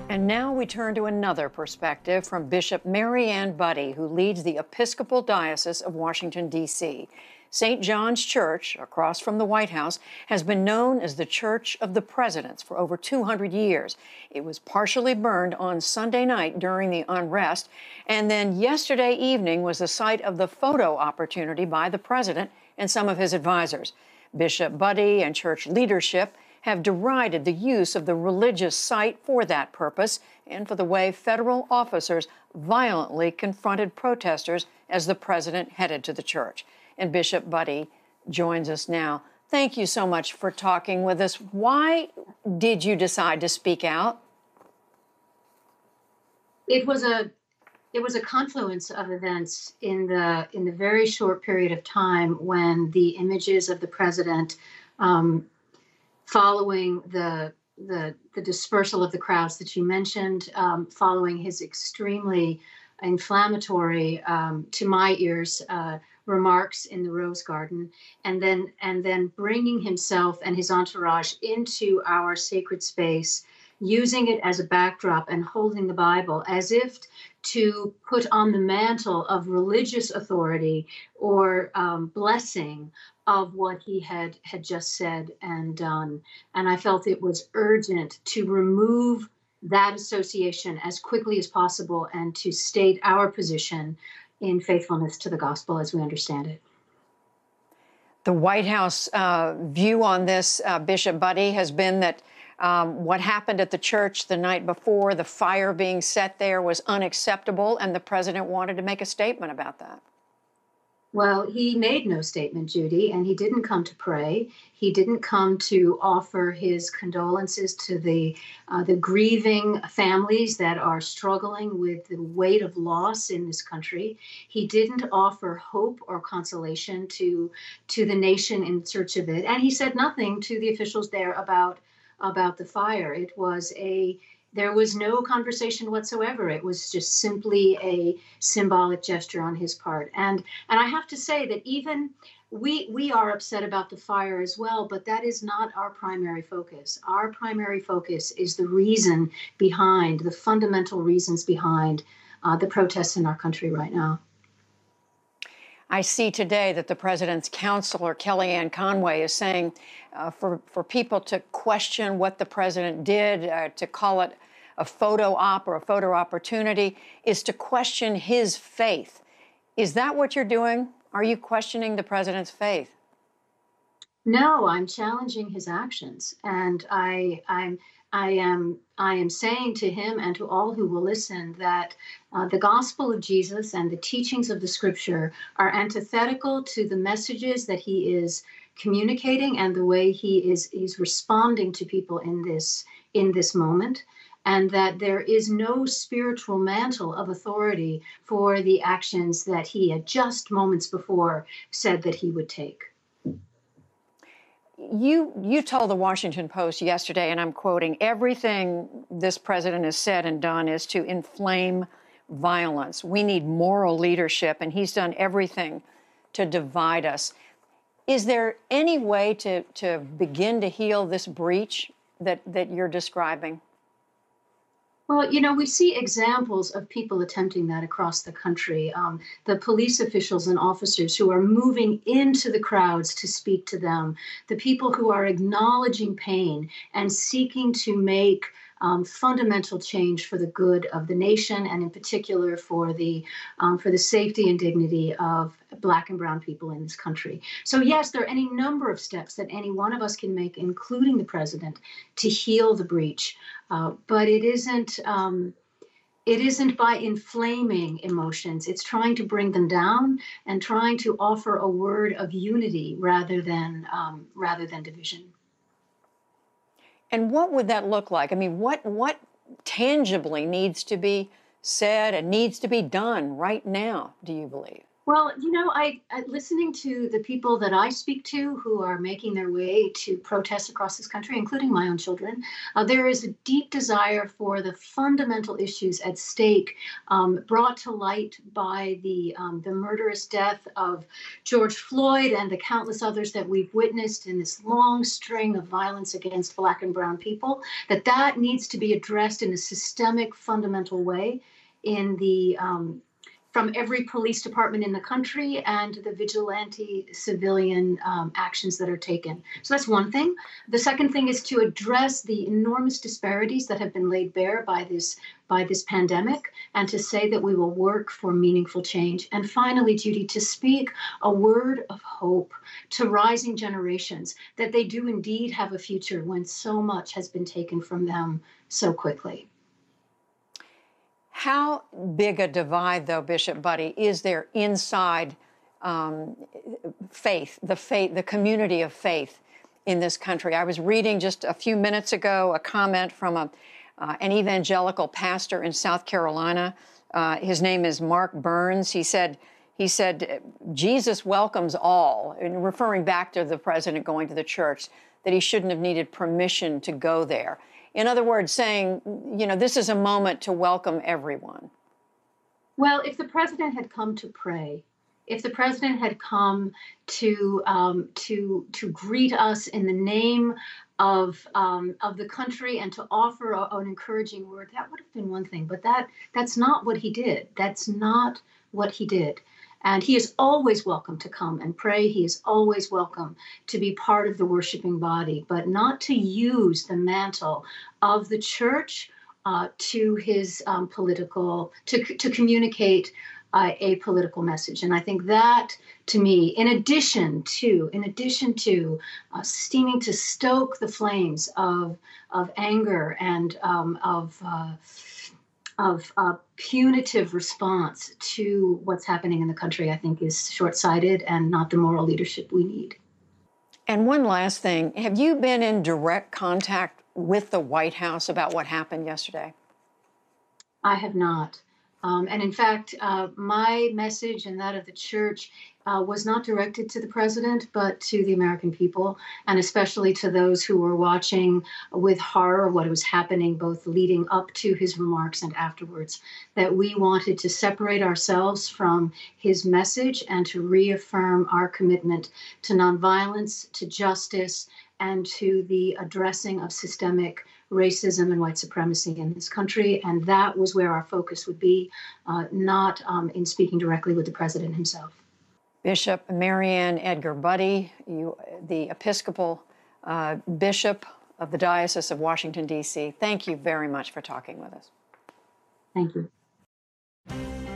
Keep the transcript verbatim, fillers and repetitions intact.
And now we turn to another perspective from Bishop Mary Ann Budde, who leads the Episcopal Diocese of Washington, D C Saint John's Church, across from the White House, has been known as the Church of the Presidents for over two hundred years. It was partially burned on Sunday night during the unrest, and then yesterday evening was the site of the photo opportunity by the president and some of his advisors. Bishop Budde and church leadership have derided the use of the religious site for that purpose and for the way federal officers violently confronted protesters as the president headed to the church. And Bishop Budde joins us now. Thank you so much for talking with us. Why did you decide to speak out? It was a it was a confluence of events in the in the very short period of time when the images of the president um, following the, the the dispersal of the crowds that you mentioned, um, following his extremely inflammatory, um, to my ears, uh, remarks in the Rose Garden, and then and then bringing himself and his entourage into our sacred space, using it as a backdrop and holding the Bible as if to put on the mantle of religious authority or um, blessing of what he had had just said and done. And I felt it was urgent to remove that association as quickly as possible and to state our position in faithfulness to the gospel as we understand it. The White House uh, view on this, uh, Bishop Budde, has been that um, what happened at the church the night before, the fire being set there, was unacceptable, and the president wanted to make a statement about that. Well, he made no statement, Judy, and he didn't come to pray. He didn't come to offer his condolences to the uh, the grieving families that are struggling with the weight of loss in this country. He didn't offer hope or consolation to to the nation in search of it, and he said nothing to the officials there about about the fire. It was a There was no conversation whatsoever. It was just simply a symbolic gesture on his part. And and I have to say that even we we are upset about the fire as well, but that is not our primary focus. Our primary focus is the reason behind, the fundamental reasons behind uh, the protests in our country right now. I see today that the president's counselor, Kellyanne Conway, is saying uh, for, for people to question what the president did, uh, to call it a photo op or a photo opportunity, is to question his faith. Is that what you're doing? Are you questioning the president's faith? No, I'm challenging his actions, and I, I'm, I am, I am saying to him and to all who will listen that uh, the gospel of Jesus and the teachings of the Scripture are antithetical to the messages that he is communicating and the way he is is responding to people in this in this moment, and that there is no spiritual mantle of authority for the actions that he had just moments before said that he would take. You you told the Washington Post yesterday, and I'm quoting, everything this president has said and done is to inflame violence. We need moral leadership, and he's done everything to divide us. Is there any way to, to begin to heal this breach that, that you're describing? Well, you know, we see examples of people attempting that across the country. Um, the police officials and officers who are moving into the crowds to speak to them, the people who are acknowledging pain and seeking to make um, fundamental change for the good of the nation, and in particular for the um, for the safety and dignity of Black and brown people in this country. So yes, there are any number of steps that any one of us can make, including the president, to heal the breach. Uh, but it isn't um, it isn't by inflaming emotions. It's trying to bring them down and trying to offer a word of unity rather than um, rather than division. And what would that look like? I mean, what what tangibly needs to be said and needs to be done right now, do you believe? Well, you know, I, I listening to the people that I speak to who are making their way to protests across this country, including my own children, uh, there is a deep desire for the fundamental issues at stake, um, brought to light by the um, the murderous death of George Floyd and the countless others that we've witnessed in this long string of violence against Black and Brown people. That that needs to be addressed in a systemic, fundamental way in the um, from every police department in the country and the vigilante civilian um, actions that are taken. So that's one thing. The second thing is to address the enormous disparities that have been laid bare by this by this pandemic, and to say that we will work for meaningful change. And finally, Judy, to speak a word of hope to rising generations, that they do indeed have a future when so much has been taken from them so quickly. How big a divide, though, Bishop Budde, is there inside um, faith, the faith, the community of faith in this country? I was reading just a few minutes ago a comment from a, uh, an evangelical pastor in South Carolina. Uh, his name is Mark Burns. He said, he said, Jesus welcomes all, and referring back to the president going to the church, that he shouldn't have needed permission to go there. In other words, saying, you know, this is a moment to welcome everyone. Well, if the president had come to pray, if the president had come to um, to to greet us in the name of um, of the country and to offer a, an encouraging word, that would have been one thing. But that that's not what he did. That's not what he did. And he is always welcome to come and pray. He is always welcome to be part of the worshiping body, but not to use the mantle of the church uh, to his um, political, to, to communicate uh, a political message. And I think that, to me, in addition to, in addition to uh, steaming to stoke the flames of, of anger and um, of, uh, of uh, punitive response to what's happening in the country, I think is short-sighted and not the moral leadership we need. And one last thing, have you been in direct contact with the White House about what happened yesterday? I have not. Um, and in fact, uh, my message and that of the church uh, was not directed to the president, but to the American people, and especially to those who were watching with horror what was happening both leading up to his remarks and afterwards, that we wanted to separate ourselves from his message and to reaffirm our commitment to nonviolence, to justice, and to the addressing of systemic racism and white supremacy in this country. And that was where our focus would be, uh, not um, in speaking directly with the president himself. Bishop Marianne Edgar Budde, you, the Episcopal uh, Bishop of the Diocese of Washington, D C, thank you very much for talking with us. Thank you.